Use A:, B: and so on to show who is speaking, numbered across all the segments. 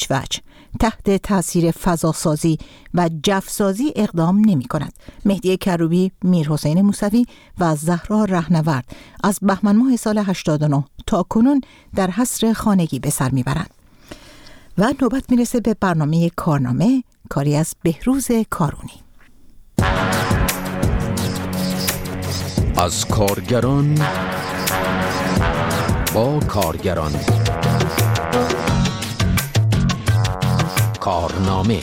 A: وجه تحت تاثیر فضاسازی و جفسازی اقدام نمی کند. مهدی کروبی، میرحسین موسوی و زهرا رهنورد از بهمن ماه سال 89 تا کنون در حصر خانگی به سر می برند. و نوبت می رسه به برنامه کارنامه، کاری از بهروز کارونی.
B: از کارگران با کارگران، کارنامه.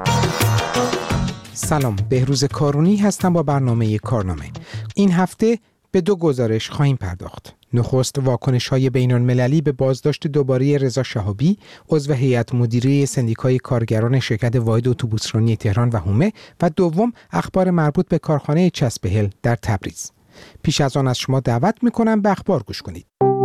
C: سلام، بهروز کارونی هستم با برنامه کارنامه. این هفته به 2 گزارش خواهیم پرداخت. نخست واکنش‌های بین‌المللی به بازداشت دوباره رضا شهابی، عضو هیئت مدیره سندیکای کارگران شرکت واحد اتوبوسرانی تهران و حومه، و دوم اخبار مربوط به کارخانه چسبهل در تبریز. پیش از آن از شما دعوت می‌کنم به اخبار گوش کنید.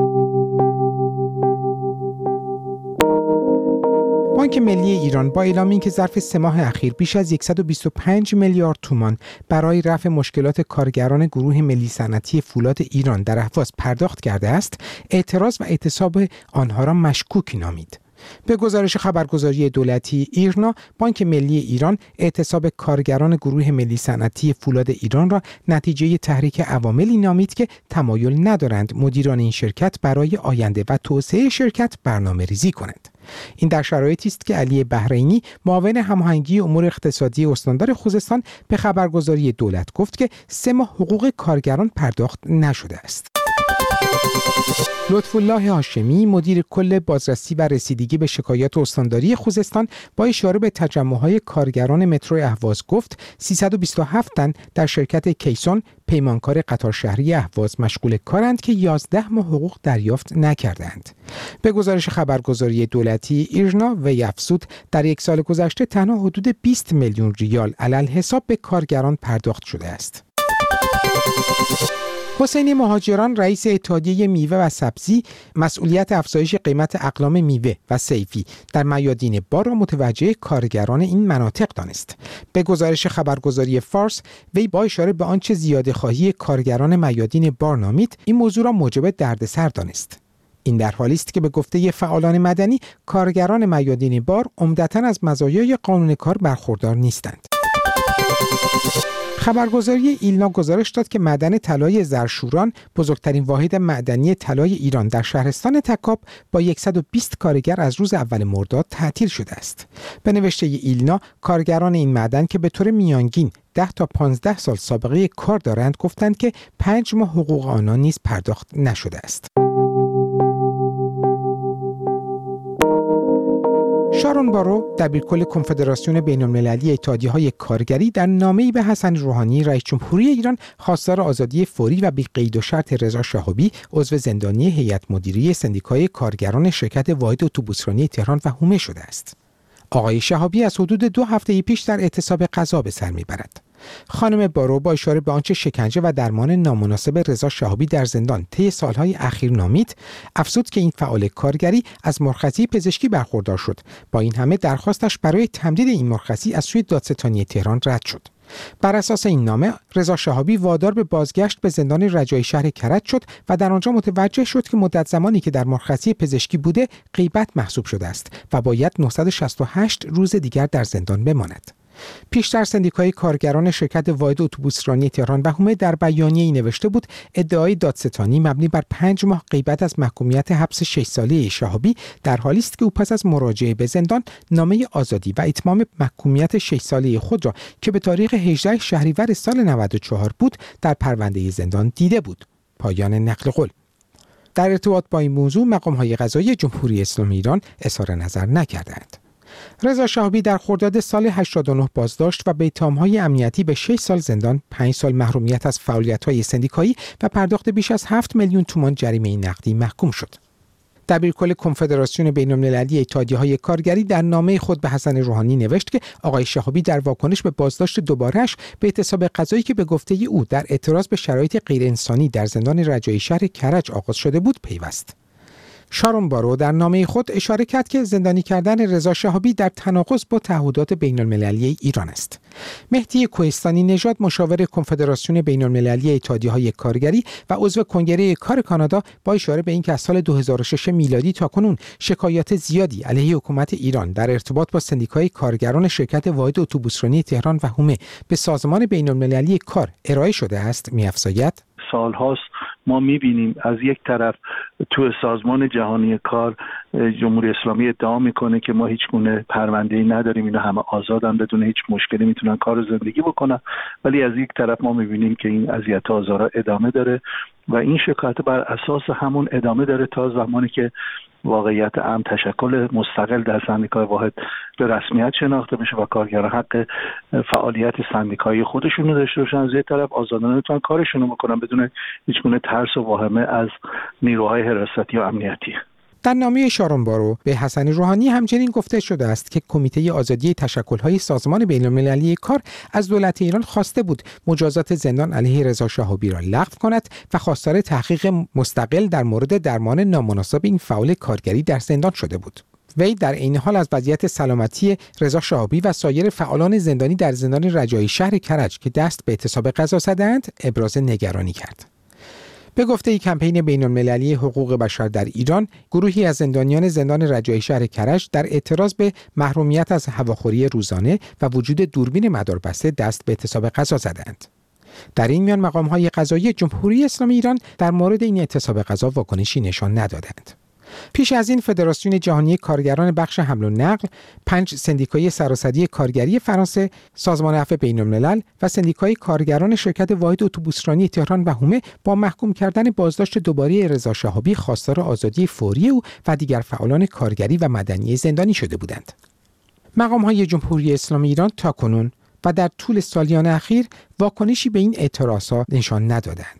C: بانک ملی ایران با اعلام اینکه ظرف 3 ماه اخیر بیش از 125 میلیارد تومان برای رفع مشکلات کارگران گروه ملی صنعتی فولاد ایران در اهواز پرداخت کرده است، اعتراض و اعتصاب آنها را مشکوک نامید. به گزارش خبرگزاری دولتی ایرنا، بانک ملی ایران اعتصاب کارگران گروه ملی صنعتی فولاد ایران را نتیجه تحریک عواملی نامید که تمایل ندارند مدیران این شرکت برای آینده و توسعه شرکت برنامه‌ریزی کنند. این در شرایطی است که علی بحرینی، معاون هماهنگی امور اقتصادی استاندار خوزستان، به خبرگزاری دولت گفت که 3 ماه حقوق کارگران پرداخت نشده است. لطفالله هاشمی، مدیر کل بازرسی و رسیدگی به شکایات استانداری خوزستان، با اشاره به تجمع‌های کارگران مترو اهواز گفت 327 تن در شرکت کیسون، پیمانکار قطار شهری اهواز، مشغول کارند که 11 ماه حقوق دریافت نکردند. به گزارش خبرگزاری دولتی ایرنا و افزود در 1 سال گذشته تنها حدود 20 میلیون ریال علل حساب به کارگران پرداخت شده است. حسین مهاجران، رئیس اتحادیه میوه و سبزی، مسئولیت افزایش قیمت اقلام میوه و صیفی در میادین بار را متوجه کارگران این مناطق دانست. به گزارش خبرگزاری فارس، وی با اشاره به آنچه زیاده خواهی کارگران میادین بار نامید، این موضوع را موجب دردسر دانست. این در حالی است که به گفته فعالان مدنی، کارگران میادین بار عمدتاً از مزایای قانون کار برخوردار نیستند. خبرگزاری ایلنا گزارش داد که معدن طلای زرشوران، بزرگترین واحد معدنی طلای ایران، در شهرستان تکاب با 120 کارگر از روز اول مرداد تعطیل شده است. به نوشته ایلنا، کارگران این معدن که به طور میانگین 10 تا 15 سال سابقه کار دارند، گفتند که 5 ماه حقوق آنان نیز پرداخت نشده است. شارون بارو، دبیرکل کنفدراسیون بین‌المللی اتحادیه‌های کارگری، در نامه‌ای به حسن روحانی رئیس جمهوری ایران خواستار آزادی فوری و بی قید و شرط رضا شهابی، عضو زندانی هیئت مدیره سندیکای کارگران شرکت واحد اتوبوسرانی تهران و حومه شده است. آقای شهابی از حدود 2 هفته پیش در اعتصاب غذا به سر می‌برد. خانم بارو با اشاره به آنچه شکنجه و درمان نامناسب رضا شهابی در زندان طی سالهای اخیر نامید، افزود که این فعال کارگری از مرخصی پزشکی برخوردار شد. با این همه درخواستش برای تمدید این مرخصی از سوی دادستانی تهران رد شد. بر اساس این نامه، رضا شهابی وادار به بازگشت به زندان رجایی شهر کرج شد و در آنجا متوجه شد که مدت زمانی که در مرخصی پزشکی بوده غیبت محسوب شده است و باید 968 روز دیگر در زندان بماند. پیشتر سندیکای کارگران شرکت واحد اتوبوسرانی تهران و حومه در بیانیه‌ای نوشته بود ادعای دادستانی مبنی بر 5 ماه غیبت از محکومیت حبس 6 ساله شهابی در حالی است که او پس از مراجعه به زندان نامه آزادی و اتمام محکومیت 6 ساله خود را که به تاریخ 18 شهریور سال 94 بود در پرونده زندان دیده بود. پایان نقل قول. در ارتباط با این موضوع مقام‌های قضایی جمهوری اسلامی ایران اظهار نظر نکردند. رضا شهابی در خرداد سال 89 بازداشت و به اتهام‌های امنیتی به 6 سال زندان، 5 سال محرومیت از فعالیت‌های سندیکایی و پرداخت بیش از 7 میلیون تومان جریمه نقدی محکوم شد. دبیرکل کنفدراسیون بین‌المللی اتحادیه‌های کارگری در نامه خود به حسن روحانی نوشت که آقای شهابی در واکنش به بازداشت دوباره‌اش به اعتصاب غذایی که به گفته او در اعتراض به شرایط غیرانسانی در زندان رجایی شهر کرج آغاز شده بود پیوست. شارون بارو در نامه خود اشاره کرد که زندانی کردن رضا شهابی در تناقض با تعهدات بین‌المللی ایران است. مهدی کوهستانی نژاد مشاور کنفدراسیون بین‌المللی اتحادیه‌های کارگری و عضو کنگره کار کانادا با اشاره به اینکه از سال 2006 میلادی تاکنون شکایات زیادی علیه حکومت ایران در ارتباط با سندیکای کارگران شرکت واحد اتوبوسرانی تهران و حومه به سازمان بین‌المللی کار ارائه شده است می‌افزاید:
D: سال‌هاست ما می‌بینیم از یک طرف تو سازمان جهانی کار جمهوری اسلامی ادعا میکنه که ما هیچ گونه پرونده‌ای نداریم، اینا همه آزادن بدون هیچ مشکلی میتونن کار و زندگی بکنن، ولی از یک طرف ما می‌بینیم که این اذیت و آزارها ادامه داره و این شکایت بر اساس همون ادامه داره تا زمانی که واقعیت امن تشکل مستقل در سندیکای واحد به رسمیت شناخته بشه و کارگران حق فعالیت سندیکایی خودشون رو داشته باشن، از یک طرف آزادانه بتونن کارشون رو بکنن بدون هیچ گونه ترس و واهمه از نیروهای حراستی و امنیتی.
C: در نامه شارون بارو به حسن روحانی همچنین گفته شده است که کمیته آزادی تشکل‌های سازمان بین‌المللی کار از دولت ایران خواسته بود مجازات زندان علیه رضا شهابی را لغو کند و خواستار تحقیق مستقل در مورد درمان نامناسب این فعال کارگری در زندان شده بود. وی در این حال از وضعیت سلامتی رضا شهابی و سایر فعالان زندانی در زندان رجایی شهر کرج که دست به اعتصاب غذا زدند ابراز نگرانی کرد. به گفته کمپین بین‌المللی حقوق بشر در ایران، گروهی از زندانیان زندان رجایی شهر کرج در اعتراض به محرومیت از هواخوری روزانه و وجود دوربین مداربسته دست به اعتصاب غذا زدند. در این میان مقام‌های قضایی جمهوری اسلامی ایران در مورد این اعتصاب غذا واکنشی نشان ندادند. پیش از این فدراسیون جهانی کارگران بخش حمل و نقل، 5 سندیکای سراسری کارگری فرانسه، سازمان عفو بین‌الملل و سندیکای کارگران شرکت واحد اتوبوسرانی تهران و حومه با محکوم کردن بازداشت دوباره رضا شهابی خواستار آزادی فوری او و دیگر فعالان کارگری و مدنی زندانی شده بودند. مقام‌های جمهوری اسلامی ایران تاکنون و در طول سالیان اخیر واکنشی به این اعتراضات نشان ندادند.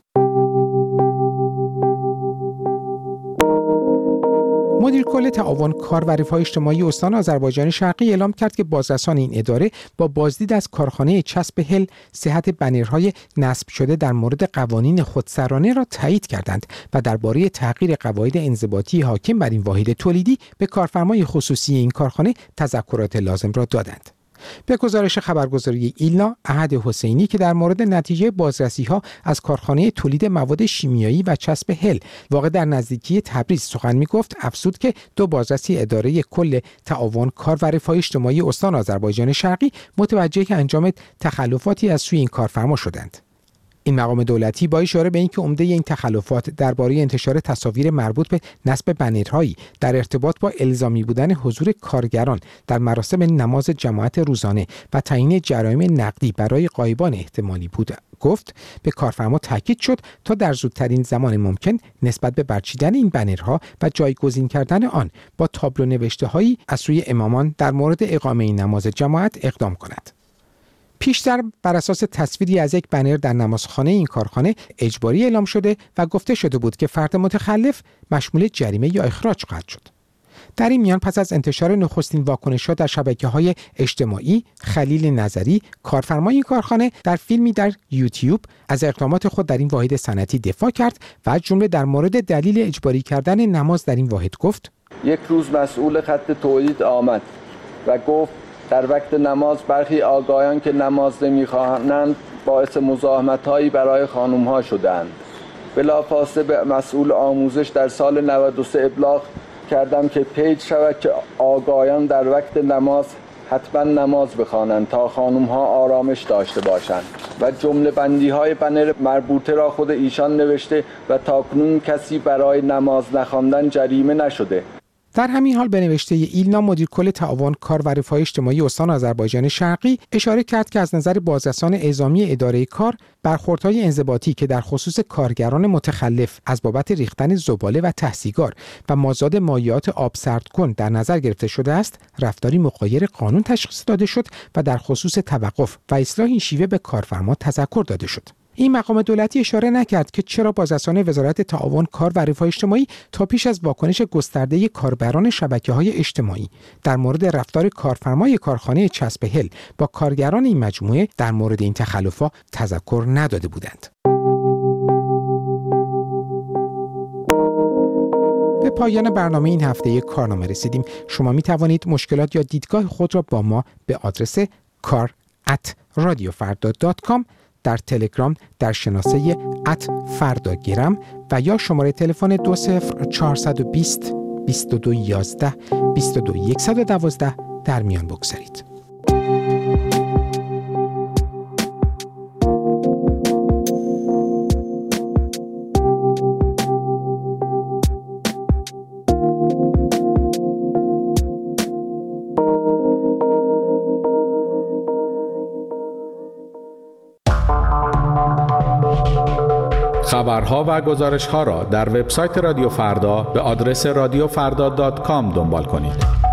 C: مدیر کل تعاون کار و رفاه اجتماعی استان آذربایجان شرقی اعلام کرد که بازرسان این اداره با بازدید از کارخانه چسب هل صحت بنرهای نصب شده در مورد قوانین خودسرانه را تایید کردند و درباره تغییر قواعد انضباطی حاکم بر این واحد تولیدی به کارفرمای خصوصی این کارخانه تذکرات لازم را دادند. به گزارش خبرگزاری ایلنا، احد حسینی که در مورد نتیجه بازرسی‌ها از کارخانه تولید مواد شیمیایی و چسب هل واقع در نزدیکی تبریز سخن می‌گفت، افزود که 2 بازرسی اداره کل تعاون کار و رفاه اجتماعی استان آذربایجان شرقی متوجه انجام تخلفاتی از سوی این کارفرما شدند. این مقام دولتی با اشاره به اینکه عمده این تخلفات درباره انتشار تصاویر مربوط به نصب بنرهایی در ارتباط با الزامی بودن حضور کارگران در مراسم نماز جماعت روزانه و تعیین جرایم نقدی برای غایبان احتمالی بود گفت، به کارفرما تاکید شد تا در زودترین زمان ممکن نسبت به برچیدن این بنرها و جایگزین کردن آن با تابلو نوشته‌هایی از سوی امامان در مورد اقامه نماز جماعت اقدام کند. پیشتر بر اساس تصویری از یک بنر در نمازخانه این کارخانه اجباری اعلام شده و گفته شده بود که فرد متخلف مشمول جریمه یا اخراج خواهد شد. در این میان پس از انتشار نخستین واکنش‌ها در شبکه‌های اجتماعی، خلیل نظری، کارفرمای این کارخانه در فیلمی در یوتیوب از اقدامات خود در این واحد صنعتی دفاع کرد و از جمله در مورد دلیل اجباری کردن نماز در این واحد گفت:
E: یک روز مسئول خط تولید آمد و گفت در وقت نماز برخی آقایان که نماز نمی‌خوانند باعث مزاحمت‌هایی برای خانم‌ها شدند. بلافاصله به مسئول آموزش در سال 93 ابلاغ کردم که پیچ شود که آقایان در وقت نماز حتما نماز بخوانند تا خانم‌ها آرامش داشته باشند و جمله بندی‌های بنر مربوطه را خود ایشان نوشته و تاکنون کسی برای نماز نخواندن جریمه نشده.
C: در همین حال به نوشته ایلنا، مدیر کل تعاون کار و رفاه اجتماعی استان آذربایجان شرقی اشاره کرد که از نظر بازرسان اعزامی اداره کار، برخوردهای انضباطی که در خصوص کارگران متخلف از بابت ریختن زباله و ته‌سیگار و مازاد مایعات آب سرد کن در نظر گرفته شده است، رفتاری مغایر قانون تشخیص داده شد و در خصوص توقف و اصلاح این شیوه به کارفرما تذکر داده شد. این مقام دولتی اشاره نکرد که چرا بازرسان وزارت تعاون کار و رفاه اجتماعی تا پیش از واکنش گسترده کاربران شبکه‌های اجتماعی در مورد رفتار کارفرمای کارخانه چسب هل با کارگران این مجموعه در مورد این تخلفات تذکر نداده بودند. به پایان برنامه این هفته کارنامه رسیدیم. شما می توانید مشکلات یا دیدگاه خود را با ما به آدرس kar@radiofarda.com، در تلگرام در شناسه @فرداگرم و یا شماره تلفن 20420 2211 22112 در میان بگذارید.
F: خبرها و گزارش‌ها را در وبسایت رادیو فردا به آدرس radiofarda.com دنبال کنید.